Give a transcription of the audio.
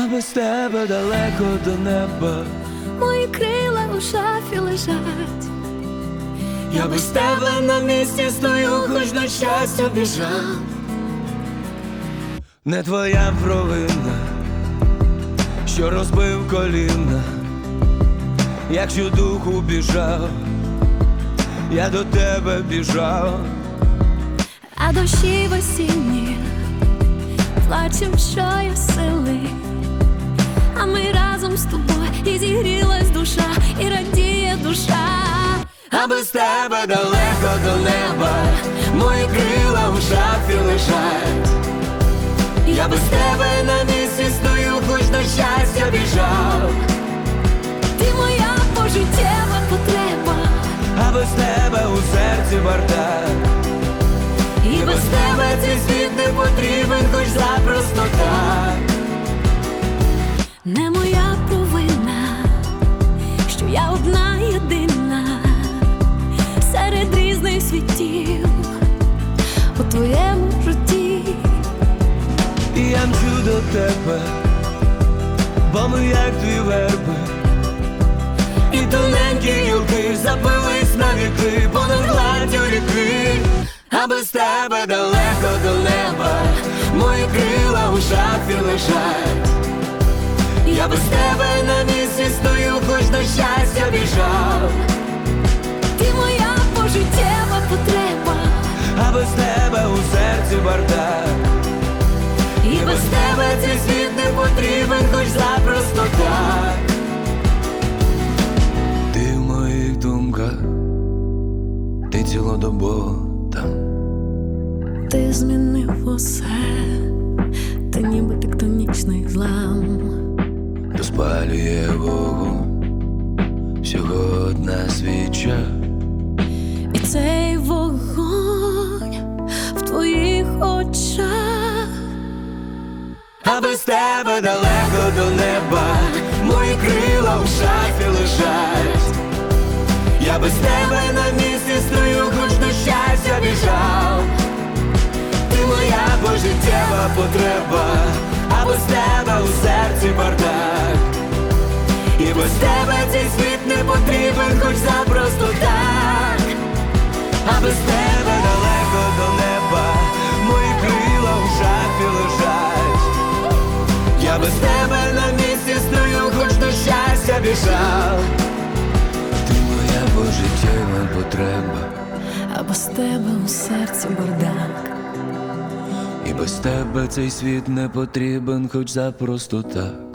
а без тебе далеко до неба. Мої крила у шафі лежать. Я без тебе на місці стою, хоч на щастя біжав. Не твоя провина, що розбив коліна. Якщо духу біжав, я до тебе біжав. А дощі в осінні плачем, що є сили. А ми разом з тобою, і зігрілась душа, і радіє душа. А без тебе далеко до неба, мої крила в шафі лежать. Я без тебе на місці стою, хоч до щастя біжав. Ти моя пожиттєва потреба, А без тебе у серці бардак. І без тебе цей світ не потрібен, хоч запросто так. не моя провина, що я одна єдина серед різних світів у твоєму житті. І я мчу до тебе, бо ми як дві верби. І тоненькі гілки запились на віки понад гладдю ріки. А без тебе далеко до неба, мої крила у шафі лежать. Я без тебе на місці стою, хоч до щастя біжав. Ти моя пожиттєва потреба, А без тебе у серці бардак. І без тебе цей світ не потрібен, хоч запросто так. Ти в моїх думках, ти цілодобово там. ти змінив усе, ти ніби тектонічний злам. Розпалює вогонь всього одна свіча. І цей вогонь в твоїх очах. А без тебе далеко до неба, мої крила в шафі лежать. Я без тебе на місці стою, хоч до щастя біжав. Ти моя пожиттєва потреба, а без тебе у серці бардак. І без тебе цей світ не потрібен, хоч запросто так. А без тебе далеко до неба, мої крила в шафі лежать. Я без тебе на місці стою, хоч до щастя біжав. Ти моя пожиттєва потреба, А без тебе у серці бардак. і без тебе цей світ не потрібен, хоч запросто так.